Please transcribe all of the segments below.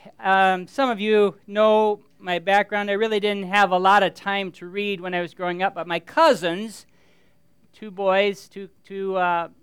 some of you know my background. I really didn't have a lot of time to read when I was growing up, but my cousins, two boys, two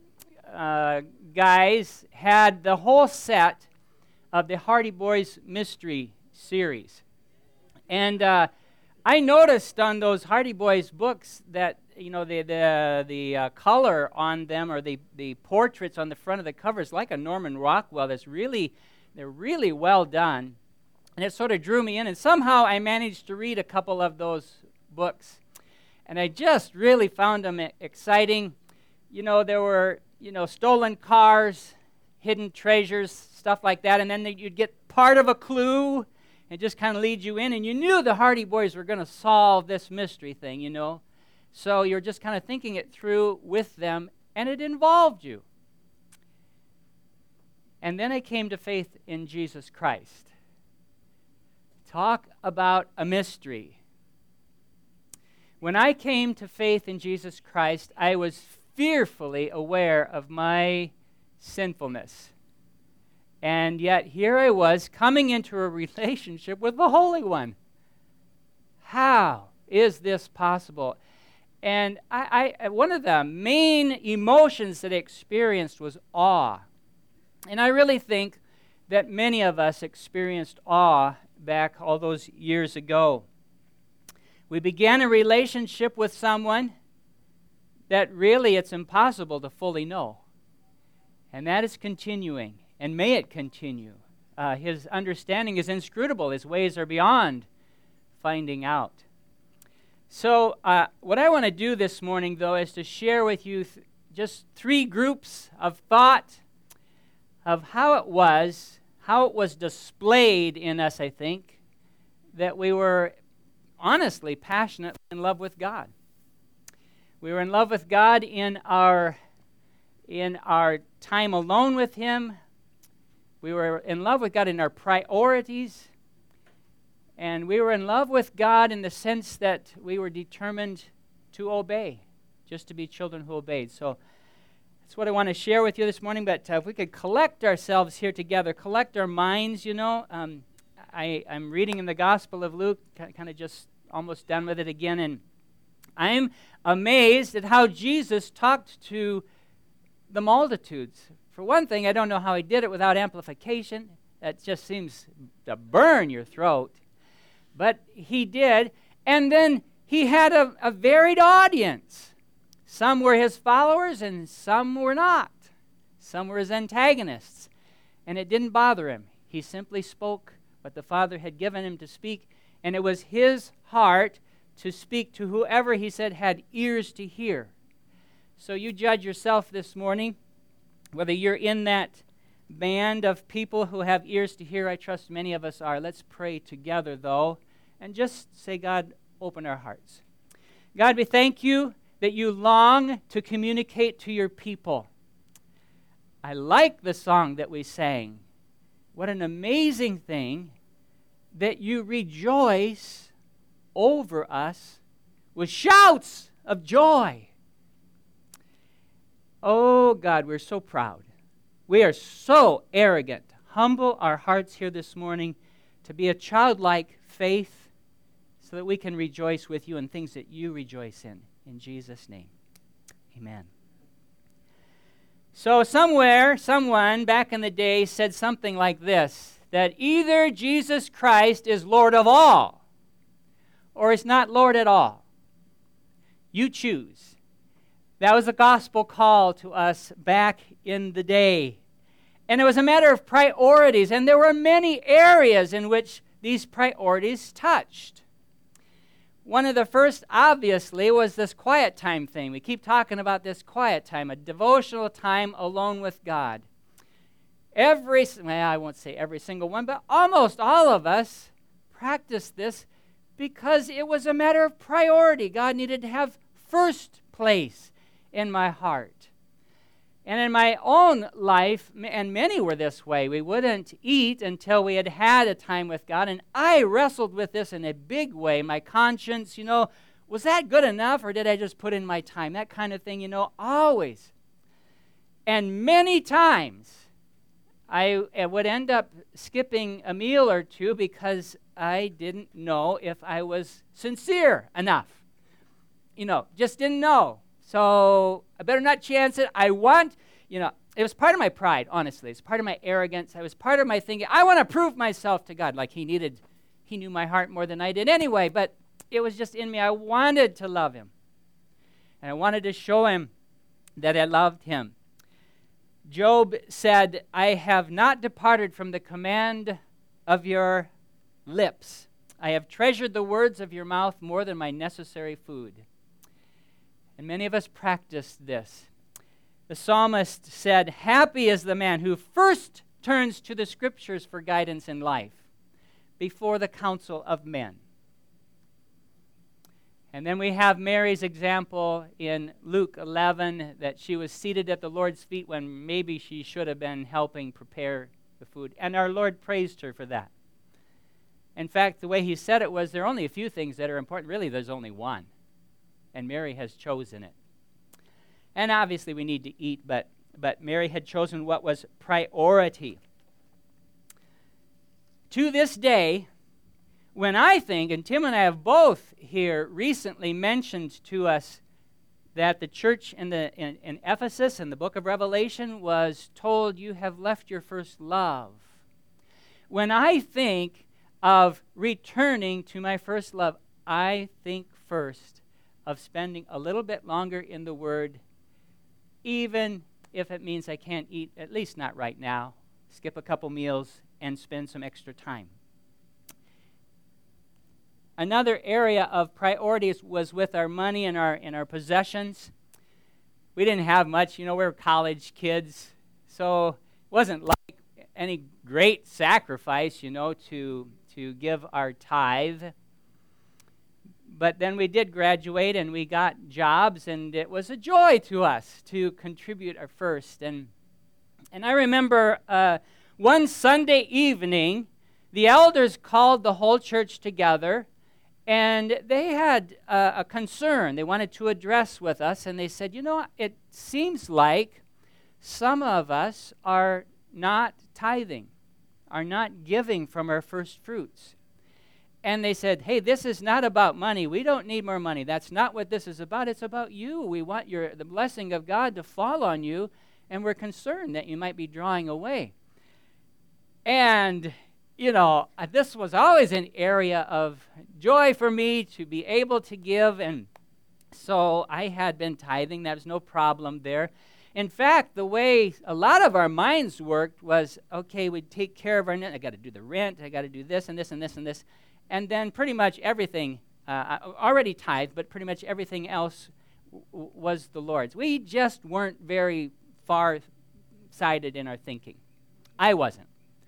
guys, had the whole set of the Hardy Boys mystery series. And I noticed on those Hardy Boys books that, you know, the color on them, or the portraits on the front of the cover, is like a Norman Rockwell. They're really well done. And it sort of drew me in. And somehow I managed to read a couple of those books. And I just really found them exciting. You know, there were, stolen cars, hidden treasures, stuff like that. And then you'd get part of a clue and just kind of lead you in. And you knew the Hardy Boys were going to solve this mystery thing, So you're just kind of thinking it through with them, and it involved you. And then I came to faith in Jesus Christ. Talk about a mystery. When I came to faith in Jesus Christ, I was fearfully aware of my sinfulness. And yet here I was coming into a relationship with the Holy One. How is this possible? And I one of the main emotions that I experienced was awe. And I really think that many of us experienced awe back all those years ago. We began a relationship with someone that really it's impossible to fully know. And that is continuing, and may it continue. His understanding is inscrutable. His ways are beyond finding out. So what I want to do this morning, though, is to share with you just three groups of thought of how it was displayed in us, I think, that we were honestly passionately in love with God. We were in love with God in our time alone with Him. We were in love with God in our priorities. And we were in love with God in the sense that we were determined to obey, just to be children who obeyed. So that's what I want to share with you this morning. But if we could collect ourselves here together, collect our minds, I'm reading in the Gospel of Luke, kind of just almost done with it again, and I'm amazed at how Jesus talked to the multitudes. For one thing, I don't know how He did it without amplification. That just seems to burn your throat. But He did, and then He had a varied audience. Some were His followers, and some were not. Some were His antagonists, and it didn't bother Him. He simply spoke what the Father had given Him to speak, and it was His heart to speak to whoever He said had ears to hear. So you judge yourself this morning, whether you're in that band of people who have ears to hear. I trust many of us are. Let's pray together, though, and just say, God, open our hearts. God, we thank You that You long to communicate to Your people. I like the song that we sang. What an amazing thing that You rejoice over us with shouts of joy. Oh, God, we're so proud. We are so arrogant. Humble our hearts here this morning to be a childlike faith so that we can rejoice with You in things that You rejoice in. In Jesus' name, amen. So someone back in the day said something like this, that either Jesus Christ is Lord of all, or He's not Lord at all. You choose. That was a gospel call to us back in the day. And it was a matter of priorities, and there were many areas in which these priorities touched. One of the first, obviously, was this quiet time thing. We keep talking about this quiet time, a devotional time alone with God. I won't say every single one, but almost all of us practiced this because it was a matter of priority. God needed to have first place in my heart. And in my own life, and many were this way, we wouldn't eat until we had had a time with God. And I wrestled with this in a big way. My conscience, was that good enough, or did I just put in my time? That kind of thing, always. And many times I would end up skipping a meal or two because I didn't know if I was sincere enough. Just didn't know. So I better not chance it. It was part of my pride, honestly. It's part of my arrogance. It was part of my thinking, I want to prove myself to God. Like he knew my heart more than I did anyway, but it was just in me. I wanted to love him. And I wanted to show him that I loved him. Job said, I have not departed from the command of your lips. I have treasured the words of your mouth more than my necessary food. And many of us practice this. The psalmist said, happy is the man who first turns to the scriptures for guidance in life before the counsel of men. And then we have Mary's example in Luke 11, that she was seated at the Lord's feet when maybe she should have been helping prepare the food. And our Lord praised her for that. In fact, the way he said it was, there are only a few things that are important. Really, there's only one. And Mary has chosen it. And obviously we need to eat, but Mary had chosen what was priority. To this day, when I think, and Tim and I have both here recently mentioned to us that the church in Ephesus in the book of Revelation was told, you have left your first love. When I think of returning to my first love, I think first of spending a little bit longer in the Word, even if it means I can't eat, at least not right now, skip a couple meals and spend some extra time. Another area of priorities was with our money and our possessions. We didn't have much. We were college kids, so it wasn't like any great sacrifice, to give our tithe. But then we did graduate and we got jobs, and it was a joy to us to contribute our first. And I remember one Sunday evening, the elders called the whole church together, and they had a concern they wanted to address with us, and they said, it seems like some of us are not tithing, are not giving from our first fruits. And they said, hey, this is not about money. We don't need more money. That's not what this is about. It's about you. We want the blessing of God to fall on you, and we're concerned that you might be drawing away. And this was always an area of joy for me to be able to give, and so I had been tithing. There was no problem there. In fact, the way a lot of our minds worked was, okay, we'd take care of our net. I got to do the rent. I got to do this and this and this and this. And then pretty much everything, already tithed, but pretty much everything else was the Lord's. We just weren't very far-sighted in our thinking. I wasn't.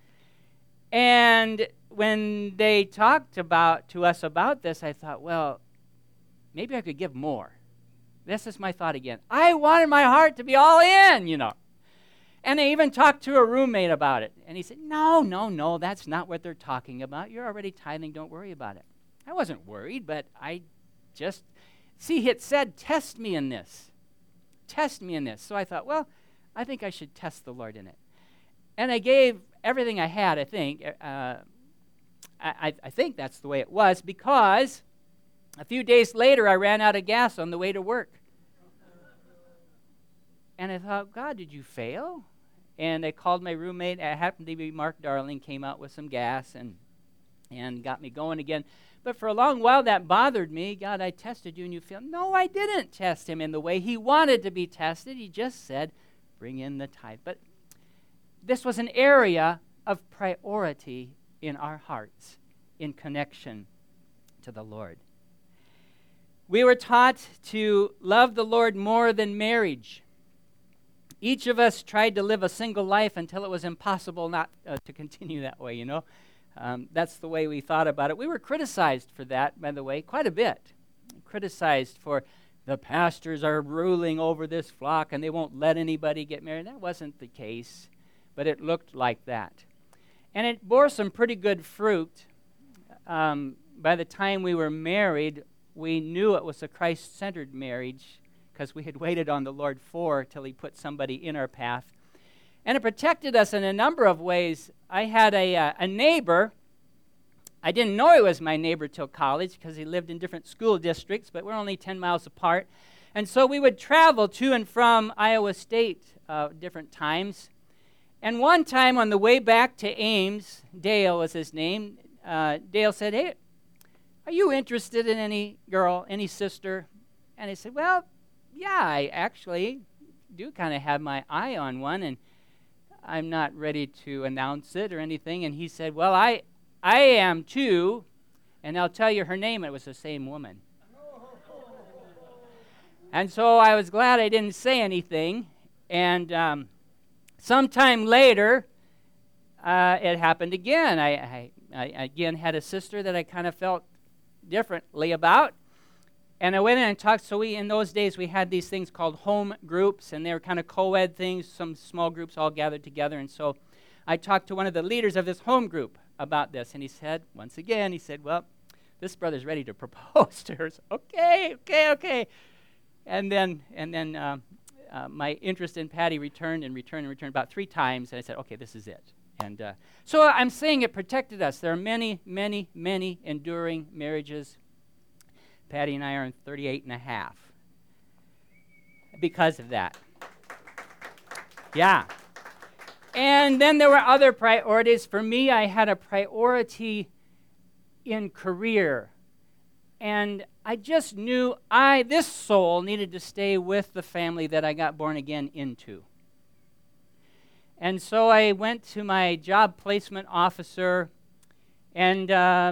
And when they talked to us about this, I thought, well, maybe I could give more. This is my thought again. I wanted my heart to be all in, And I even talked to a roommate about it. And he said, no, that's not what they're talking about. You're already tithing. Don't worry about it. I wasn't worried, but I just, it said, test me in this. Test me in this. So I thought, well, I think I should test the Lord in it. And I gave everything I had, I think. I think that's the way it was, because a few days later, I ran out of gas on the way to work. And I thought, God, did you fail? And I called my roommate. It happened to be Mark Darling, came out with some gas and got me going again. But for a long while, that bothered me. God, I tested you and you failed. No, I didn't test him in the way he wanted to be tested. He just said, bring in the tithe. But this was an area of priority in our hearts in connection to the Lord. We were taught to love the Lord more than marriage. Each of us tried to live a single life until it was impossible not to continue that way, That's the way we thought about it. We were criticized for that, by the way, quite a bit. Criticized for the pastors are ruling over this flock and they won't let anybody get married. That wasn't the case, but it looked like that. And it bore some pretty good fruit. By the time we were married, we knew it was a Christ-centered marriage because we had waited on the Lord till he put somebody in our path. And it protected us in a number of ways. I had a neighbor. I didn't know he was my neighbor till college because he lived in different school districts, but we're only 10 miles apart. And so we would travel to and from Iowa State different times. And one time on the way back to Ames, Dale was his name, Dale said, "Hey, are you interested in any girl, any sister?" And I said, "Well, yeah, I actually do kind of have my eye on one, and I'm not ready to announce it or anything." And he said, "Well, I am too, and I'll tell you her name." It was the same woman. And so I was glad I didn't say anything. And sometime later, it happened again. I again had a sister that I kind of felt differently about. And I went in and talked. So in those days, we had these things called home groups, and they were kind of co-ed things, some small groups all gathered together. And so I talked to one of the leaders of this home group about this. And he said, once again, "Well, this brother's ready to propose to her." So, okay. And then my interest in Patty returned about 3 times. And I said, "Okay, this is it." And so I'm saying it protected us. There are many, many, many enduring marriages. Patty and I are in 38 and a half because of that. Yeah. And then there were other priorities. For me, I had a priority in career. And I just knew this soul needed to stay with the family that I got born again into. And so I went to my job placement officer and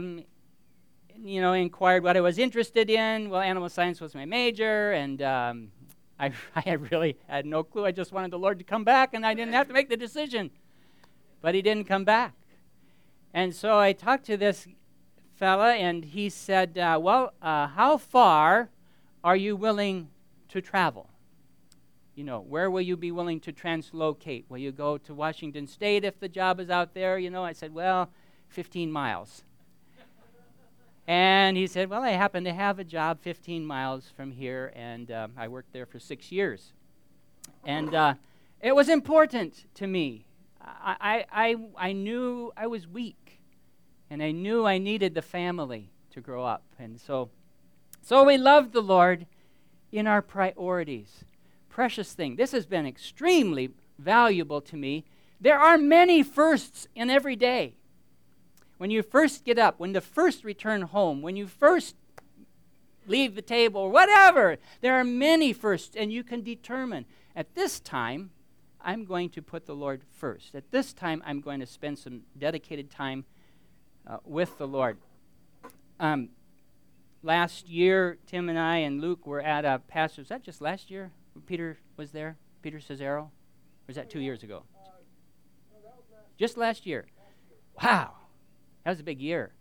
inquired what I was interested in. Well, animal science was my major, and I really had no clue. I just wanted the Lord to come back, and I didn't have to make the decision. But he didn't come back. And so I talked to this fella, and he said, how far are you willing to travel? Where will you be willing to translocate? Will you go to Washington State if the job is out there? I said, 15 miles. And he said, "Well, I happen to have a job 15 miles from here, and I worked there for 6 years." And it was important to me. I knew I was weak, and I knew I needed the family to grow up. And so we loved the Lord in our priorities. Precious thing. This has been extremely valuable to me. There are many firsts in every day. When you first get up, when you first return home, when you first leave the table, whatever, there are many firsts, and you can determine, at this time, I'm going to put the Lord first. At this time, I'm going to spend some dedicated time with the Lord. Last year, Tim and I and Luke were at a pastor. Was that just last year? Peter was there? Peter Cesaro? Or was that 2 years ago? Just last year. Wow. That was a big year.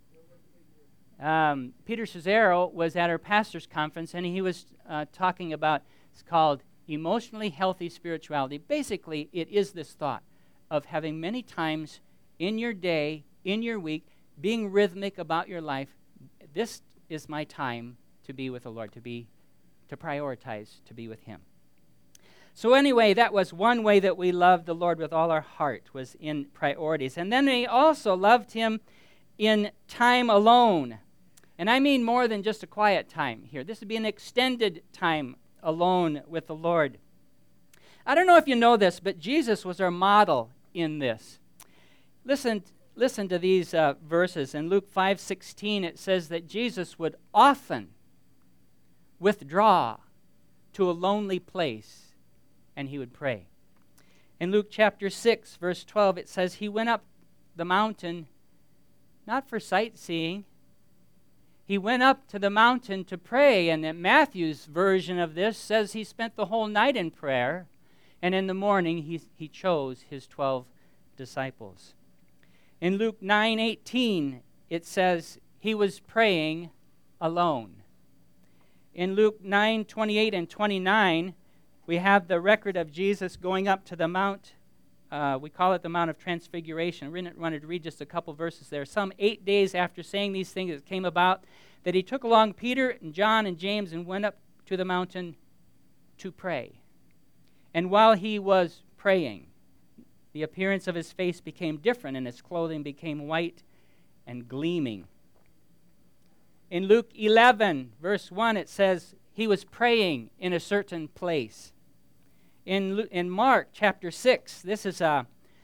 Peter Cesaro was at our pastor's conference, and he was talking about, it's called emotionally healthy spirituality. Basically, it is this thought of having many times in your day, in your week, being rhythmic about your life. This is my time to be with the Lord, to prioritize, to be with Him. So anyway, that was one way that we loved the Lord with all our heart, was in priorities. And then we also loved Him in time alone. And I mean more than just a quiet time here. This would be an extended time alone with the Lord. I don't know if you know this, but Jesus was our model in this. Listen to these verses. In Luke 5:16, it says that Jesus would often withdraw to a lonely place, and He would pray. In Luke chapter 6, verse 12, it says He went up the mountain not for sightseeing. He went up to the mountain to pray, and Matthew's version of this says He spent the whole night in prayer, and in the morning he chose His 12 disciples. In Luke 9:18, it says He was praying alone. In Luke 9:28 and 29, we have the record of Jesus going up to the mount. We call it the Mount of Transfiguration. I wanted to read just a couple verses there. Some 8 days after saying these things, it came about that He took along Peter and John and James and went up to the mountain to pray. And while He was praying, The appearance of his face became different, and his clothing became white and gleaming. In Luke 11, verse 1, it says he was praying in a certain place. In Mark chapter 6, this is a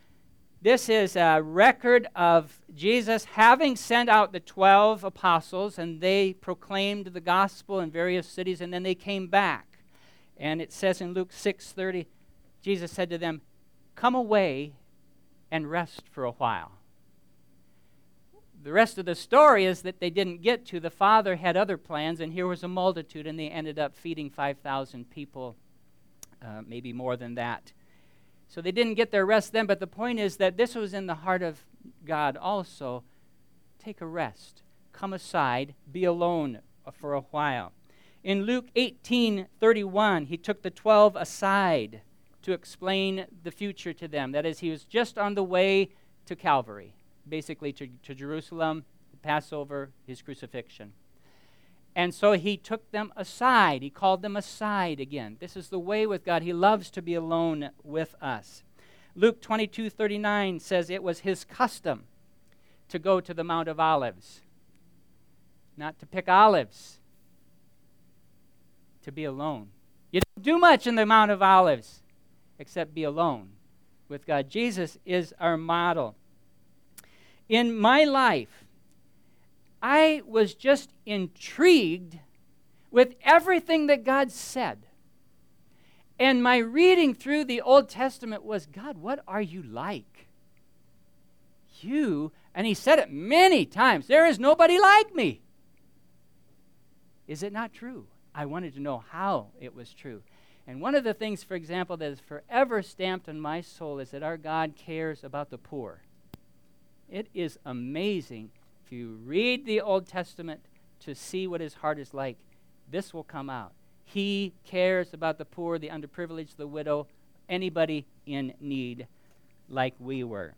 record of Jesus having sent out the 12 apostles, and they proclaimed the gospel in various cities, and then they came back. And it says in Luke 6:30, Jesus said to them, "Come away and rest for a while." The rest of the story is that they didn't get to. The Father had other plans, and here was a multitude, and they ended up feeding 5,000 people, maybe more than that. So they didn't get their rest then, but the point is that this was in the heart of God also. Take a rest. Come aside. Be alone for a while. In Luke 18:31, he took the 12 aside to explain the future to them. That is, he was just on the way to Calvary, basically to Jerusalem, the Passover, his crucifixion. And so he took them aside. He called them aside again. This is the way with God. He loves to be alone with us. Luke 22:39 says it was his custom to go to the Mount of Olives. Not to pick olives, to be alone. You don't do much in the Mount of Olives except be alone with God. Jesus is our model. In my life, I was just intrigued with everything that God said. And my reading through the Old Testament was, God, what are you like? You, and he said it many times, there is nobody like me. Is it not true? I wanted to know how it was true. And one of the things, for example, that is forever stamped on my soul is that our God cares about the poor. It is amazing. If you read the Old Testament to see what his heart is like, this will come out. He cares about the poor, the underprivileged, the widow, anybody in need like we were.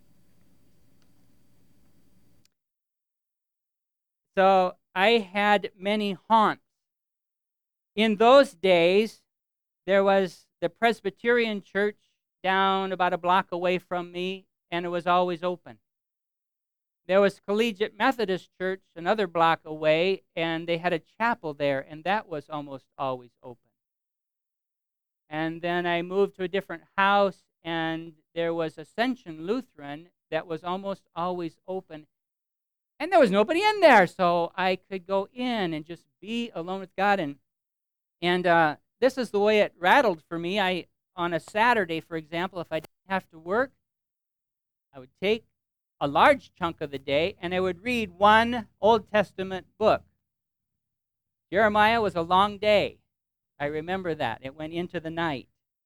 So I had many haunts. In those days, there was the Presbyterian church down about a block away from me, and it was always open. There was Collegiate Methodist Church another block away, and they had a chapel there, and that was almost always open. And then I moved to a different house, and there was Ascension Lutheran that was almost always open. And there was nobody in there, so I could go in and just be alone with God. And this is the way it rattled for me. On a Saturday, for example, if I didn't have to work, I would take a large chunk of the day, and I would read one Old Testament book. Jeremiah was a long day. I remember that. It went into the night.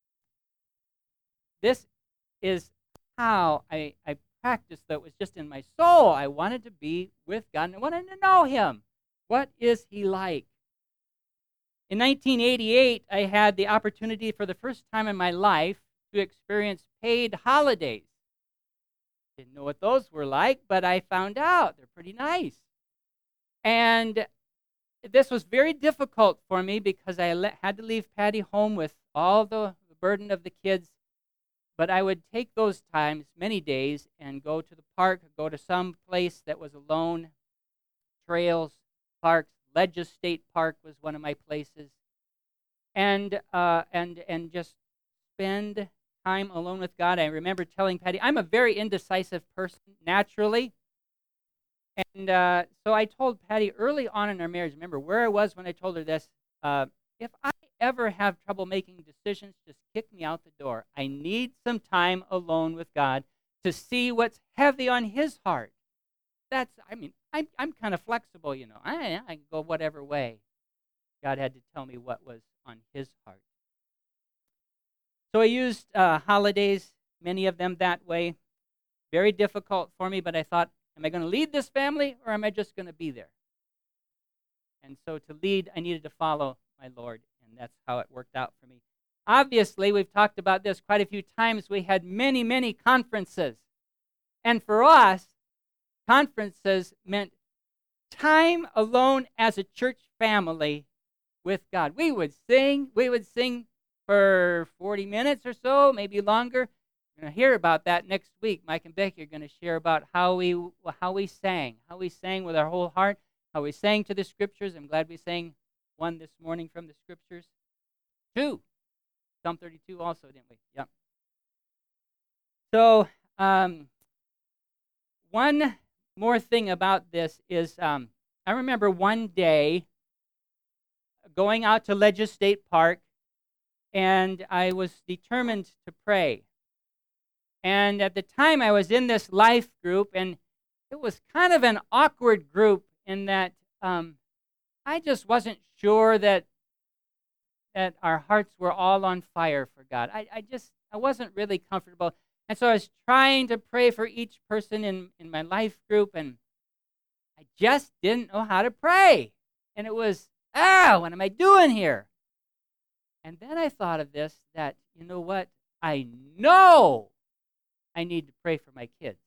This is how I practiced that was just in my soul. I wanted to be with God, and I wanted to know him. What is he like? In 1988, I had the opportunity for the first time in my life to experience paid holidays. Didn't know what those were like, but I found out. They're pretty nice. And this was very difficult for me because I had to leave Patty home with all the burden of the kids. But I would take those times, many days, and go to the park, go to some place that was alone, trails, parks. Ledges State Park was one of my places. And just spend time alone with God. I remember telling Patty, I'm a very indecisive person, naturally. And so I told Patty early on in our marriage, remember where I was when I told her this, if I ever have trouble making decisions, just kick me out the door. I need some time alone with God to see what's heavy on his heart. I'm kind of flexible, you know. I can go whatever way. God had to tell me what was on his heart. So I used holidays, many of them that way. Very difficult for me, but I thought, am I going to lead this family, or am I just going to be there? And so to lead, I needed to follow my Lord, and that's how it worked out for me. Obviously, we've talked about this quite a few times. We had many, many conferences. And for us, conferences meant time alone as a church family with God. We would sing for 40 minutes or so, maybe longer. We're going to hear about that next week. Mike and Becky are going to share about how we sang with our whole heart, how we sang to the Scriptures. I'm glad we sang one this morning from the Scriptures. 2, Psalm 32 also, didn't we? Yep. So one more thing about this is I remember one day going out to Ledges State Park, and I was determined to pray. And at the time, I was in this life group, and it was kind of an awkward group in that I just wasn't sure that our hearts were all on fire for God. I wasn't really comfortable. And so I was trying to pray for each person in my life group, and I just didn't know how to pray. And it was, what am I doing here? And then I thought of this, that, you know what? I know I need to pray for my kids.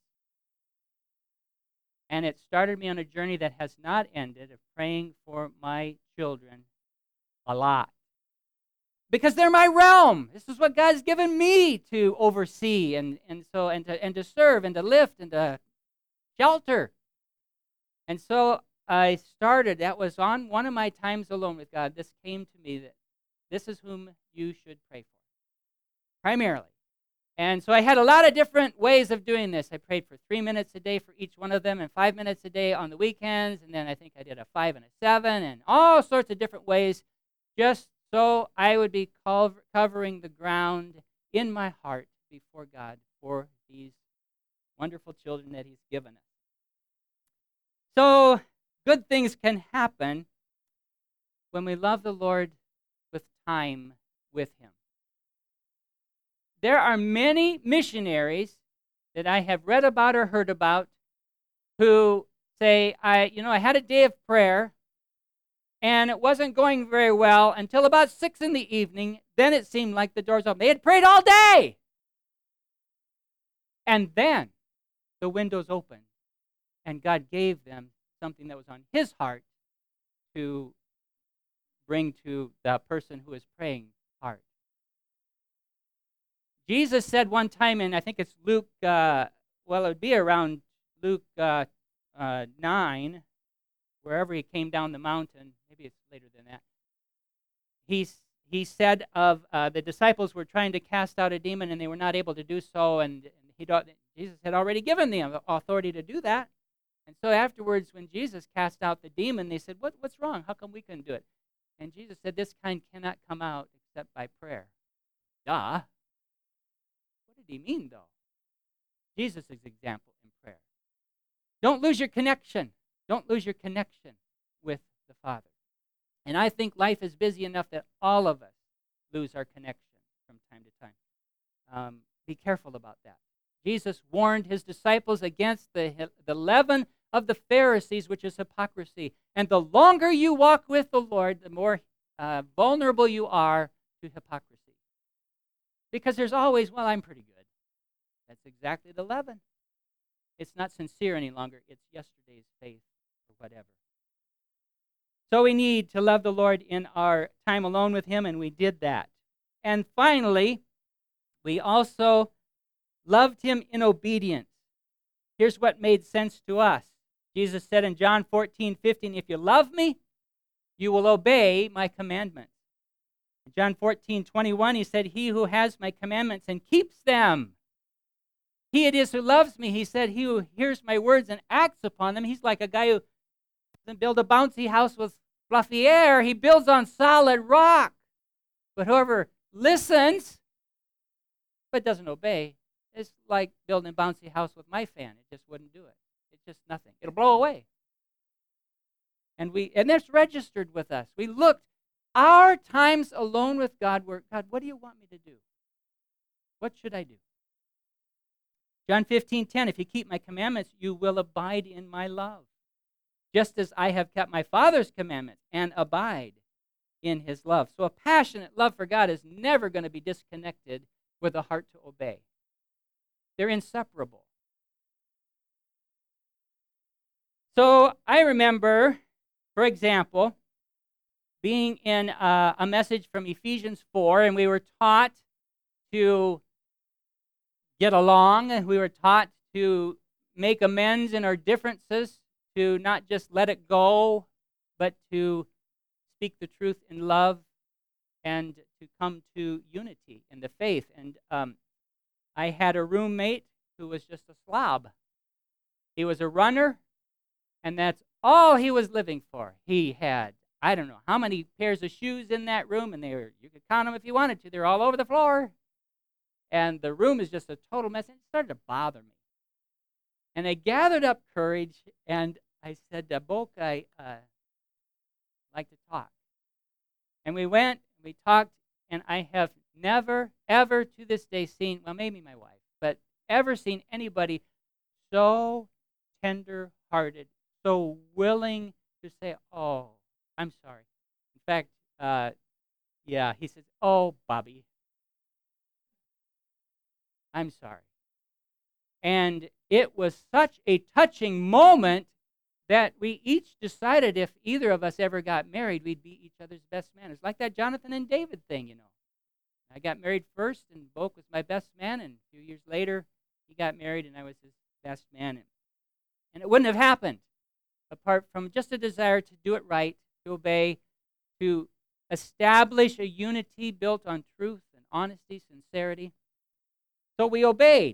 And it started me on a journey that has not ended, of praying for my children a lot. Because they're my realm. This is what God's given me to oversee and to serve and to lift and to shelter. And so I started, that was on one of my times alone with God. This came to me that this is whom you should pray for, primarily. And so I had a lot of different ways of doing this. I prayed for 3 minutes a day for each one of them, and 5 minutes a day on the weekends, and then I think I did a 5 and a 7, and all sorts of different ways, just so I would be covering the ground in my heart before God for these wonderful children that He's given us. So good things can happen when we love the Lord with time with Him. There are many missionaries that I have read about or heard about who say, I had a day of prayer, and it wasn't going very well until about 6 in the evening. Then it seemed like the doors open. They had prayed all day. And then the windows opened, and God gave them something that was on His heart to bring to the person who is praying heart. Jesus said one time, and I think it's Luke, it would be around Luke 9, wherever He came down the mountain. Maybe it's later than that. He said of the disciples were trying to cast out a demon, and they were not able to do so, and Jesus had already given them authority to do that. And so afterwards, when Jesus cast out the demon, they said, what's wrong? How come we couldn't do it? And Jesus said, this kind cannot come out except by prayer. Duh. What did He mean, though? Jesus' example in prayer. Don't lose your connection. Don't lose your connection with the Father. And I think life is busy enough that all of us lose our connection from time to time. Be careful about that. Jesus warned His disciples against the leaven of the Pharisees, which is hypocrisy. And the longer you walk with the Lord, the more vulnerable you are to hypocrisy. Because there's always, I'm pretty good. That's exactly the leaven. It's not sincere any longer. It's yesterday's faith or whatever. So we need to love the Lord in our time alone with Him, and we did that. And finally, we also loved Him in obedience. Here's what made sense to us. Jesus said in John 14:15, if you love me, you will obey my commandments. In John 14:21, He said, he who has my commandments and keeps them, he it is who loves me. He said, he who hears my words and acts upon them. He's like a guy who doesn't build a bouncy house with fluffy air. He builds on solid rock. But whoever listens but doesn't obey, it's like building a bouncy house with my fan. It just wouldn't do it. It's just nothing. It'll blow away. And that's registered with us. We looked, our times alone with God were, God, what do you want me to do? What should I do? John 15:10, if you keep my commandments, you will abide in my love, just as I have kept my Father's commandments and abide in His love. So a passionate love for God is never going to be disconnected with a heart to obey. They're inseparable. So I remember, for example, being in a message from Ephesians 4, and we were taught to get along, and we were taught to make amends in our differences, to not just let it go, but to speak the truth in love and to come to unity in the faith. And I had a roommate who was just a slob. He was a runner, and that's all he was living for. He had, I don't know how many pairs of shoes in that room, and you could count them if you wanted to. They're all over the floor. And the room is just a total mess. And it started to bother me. And I gathered up courage, and I said, Boke, I like to talk. And we went, we talked, and I have never, ever to this day seen, well, maybe my wife, but ever seen anybody so tender-hearted, so willing to say, oh, I'm sorry. In fact, he says, oh, Bobby, I'm sorry. And it was such a touching moment that we each decided if either of us ever got married, we'd be each other's best man. It's like that Jonathan and David thing, you know. I got married first, and Boke was my best man, and a few years later, he got married, and I was his best man. And it wouldn't have happened apart from just a desire to do it right, to obey, to establish a unity built on truth and honesty, sincerity. So we obeyed.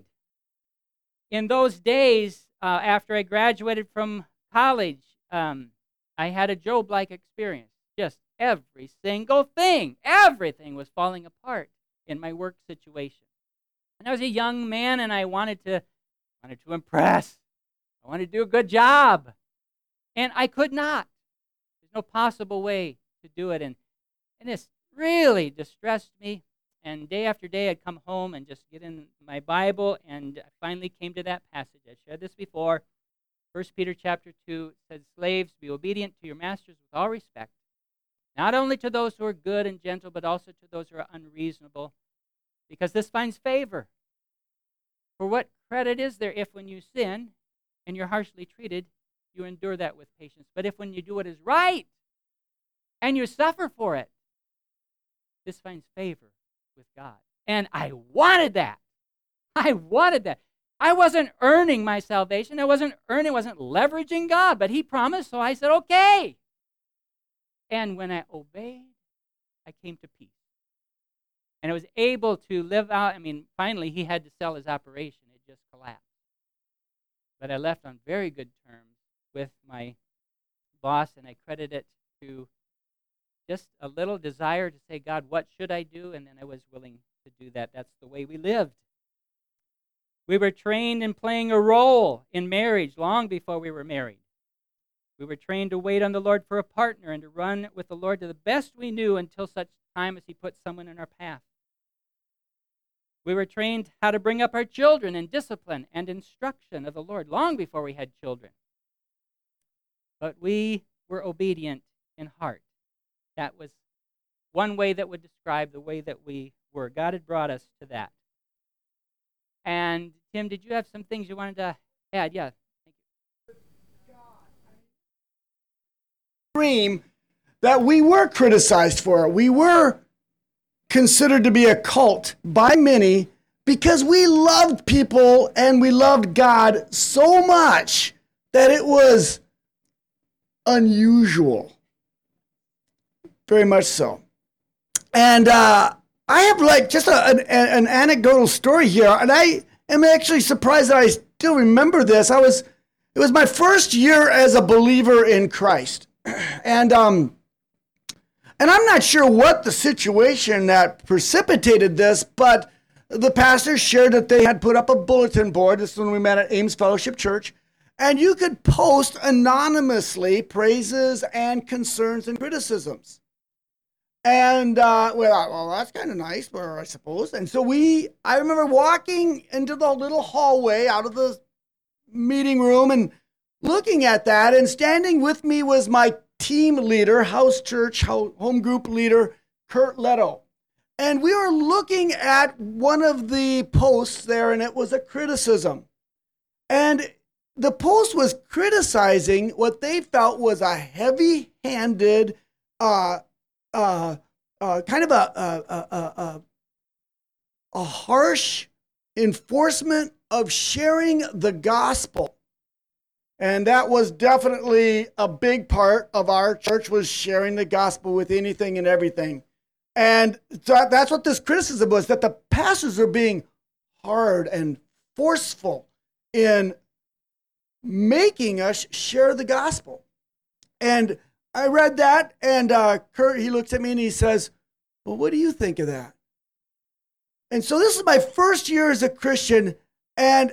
In those days, after I graduated from college, I had a Job-like experience. Just every single thing, everything was falling apart in my work situation. And I was a young man, and I wanted to impress. I wanted to do a good job. And I could not. There's no possible way to do it. And this really distressed me. And day after day, I'd come home and just get in my Bible, and I finally came to that passage. I shared this before. 1 Peter chapter 2 says, slaves, be obedient to your masters with all respect, not only to those who are good and gentle, but also to those who are unreasonable, because this finds favor. For what credit is there if when you sin and you're harshly treated, you endure that with patience? But if when you do what is right and you suffer for it, this finds favor with God. And I wanted that. I wanted that. I wasn't earning my salvation. I wasn't leveraging God, but He promised, so I said, okay. And when I obeyed, I came to peace. And I was able to live out, finally He had to sell his operation. It just collapsed. But I left on very good terms with my boss, and I credit it to just a little desire to say, God, what should I do? And then I was willing to do that. That's the way we lived. We were trained in playing a role in marriage long before we were married. We were trained to wait on the Lord for a partner and to run with the Lord to the best we knew until such time as He put someone in our path. We were trained how to bring up our children in discipline and instruction of the Lord long before we had children. But we were obedient in heart. That was one way that would describe the way that we were. God had brought us to that. And Tim, did you have some things you wanted to add? Yeah. Thank you. Dream that we were criticized for. We were considered to be a cult by many because we loved people and we loved God so much that it was unusual. Very much so. And I have just an anecdotal story here, and I am actually surprised that I still remember this. It was my first year as a believer in Christ. And I'm not sure what the situation that precipitated this, but the pastor shared that they had put up a bulletin board. This is when we met at Ames Fellowship Church. And you could post anonymously praises and concerns and criticisms. And, well, that's kind of nice, I suppose. And so I remember walking into the little hallway out of the meeting room and looking at that, and standing with me was my team leader, house church, home group leader, Kurt Leto. And we were looking at one of the posts there, and it was a criticism. And the post was criticizing what they felt was a heavy-handed, kind of a harsh enforcement of sharing the gospel. And that was definitely a big part of our church, was sharing the gospel with anything and everything. And so that's what this criticism was, that the pastors are being hard and forceful in making us share the gospel. And I read that, and Kurt, he looks at me and he says, well, what do you think of that? And so this is my first year as a Christian, and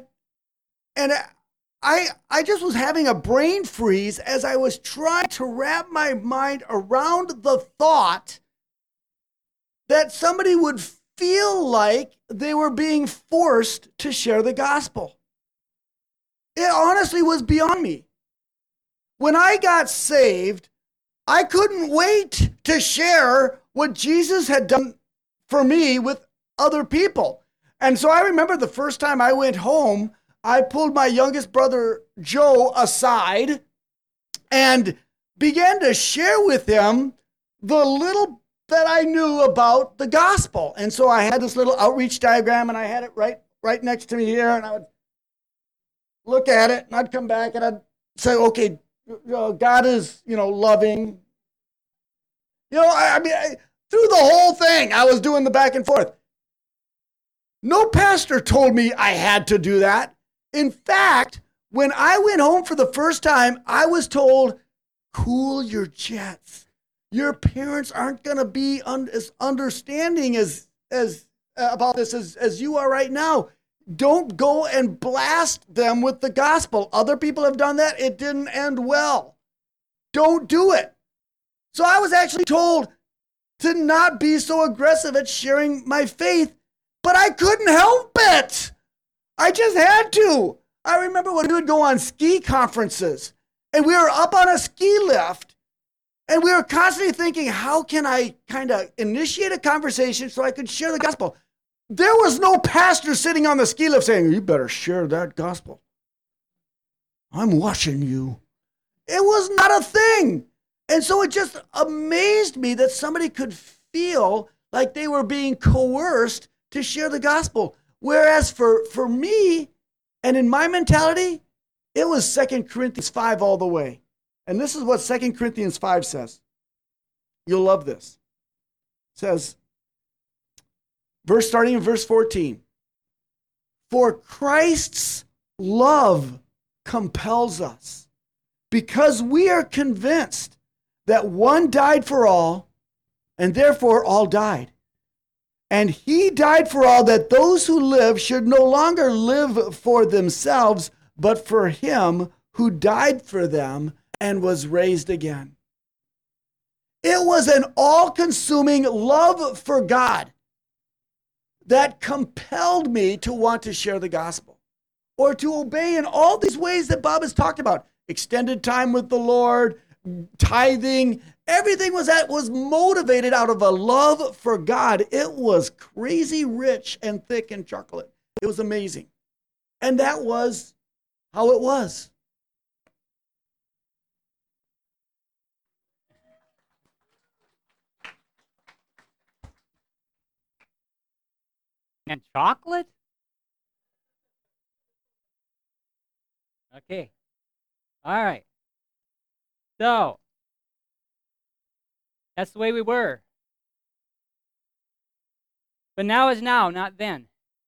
I just was having a brain freeze as I was trying to wrap my mind around the thought that somebody would feel like they were being forced to share the gospel. It honestly was beyond me. When I got saved, I couldn't wait to share what Jesus had done for me with other people. And so I remember the first time I went home, I pulled my youngest brother, Joe, aside and began to share with him the little that I knew about the gospel. And so I had this little outreach diagram, and I had it right next to me here, and I would look at it, and I'd come back, and I'd say, okay, God is, loving. Through the whole thing, I was doing the back and forth. No pastor told me I had to do that. In fact, when I went home for the first time, I was told, cool your jets. Your parents aren't going to be as understanding as about this as you are right now. Don't go and blast them with the gospel. Other people have done that. It didn't end well. Don't do it. So I was actually told to not be so aggressive at sharing my faith, but I couldn't help it. I just had to. I remember when we would go on ski conferences, and we were up on a ski lift, and we were constantly thinking, how can I kind of initiate a conversation so I could share the gospel? There was no pastor sitting on the ski lift saying, you better share that gospel. I'm watching you. It was not a thing. And so it just amazed me that somebody could feel like they were being coerced to share the gospel. Whereas for me, and in my mentality, it was 2 Corinthians 5 all the way. And this is what 2 Corinthians 5 says. You'll love this. It says, starting in verse 14. For Christ's love compels us, because we are convinced that one died for all, and therefore all died. And he died for all, that those who live should no longer live for themselves, but for him who died for them and was raised again. It was an all-consuming love for God that compelled me to want to share the gospel, or to obey in all these ways that Bob has talked about. Extended time with the Lord, tithing, everything was motivated out of a love for God. It was crazy rich and thick and chocolate. It was amazing. And that was how it was. And chocolate? Okay. All right. So, that's the way we were. But now is now, not then.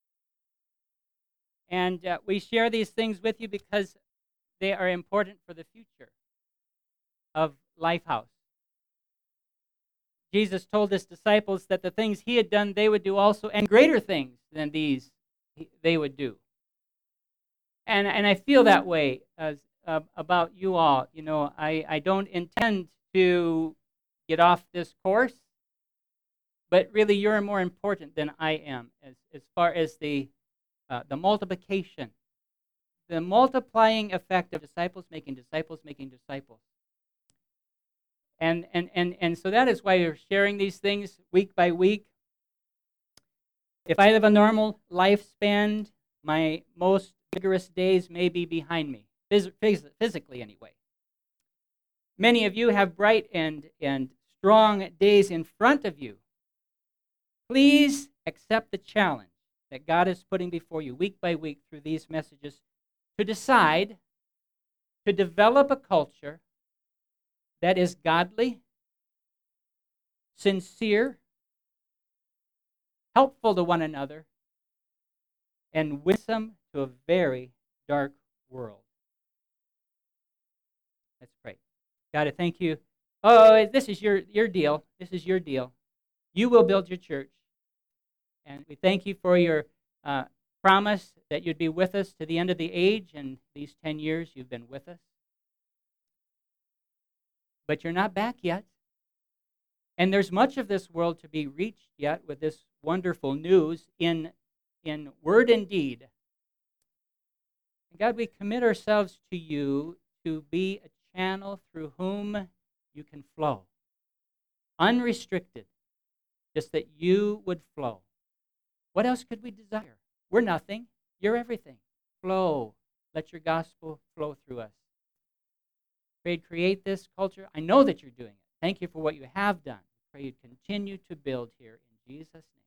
And we share these things with you because they are important for the future of Lifehouse. Jesus told his disciples that the things he had done, they would do also, and greater things than these they would do. And I feel that way as about you all. I don't intend to get off this course, but really you're more important than I am as far as the multiplication, the multiplying effect of disciples making disciples making disciples. And so that is why we're sharing these things week by week. If I live a normal lifespan, my most vigorous days may be behind me, physically anyway. Many of you have bright and strong days in front of you. Please accept the challenge that God is putting before you week by week through these messages to decide to develop a culture that is godly, sincere, helpful to one another, and winsome to a very dark world. Let's pray. God, I thank you. Oh, this is your deal. This is your deal. You will build your church. And we thank you for your promise that you'd be with us to the end of the age, and these 10 years you've been with us. But you're not back yet. And there's much of this world to be reached yet with this wonderful news in word and deed. And God, we commit ourselves to you to be a channel through whom you can flow. Unrestricted. Just that you would flow. What else could we desire? We're nothing. You're everything. Flow. Let your gospel flow through us. Pray, create this culture. I know that you're doing it. Thank you for what you have done. Pray you continue to build here in Jesus' name.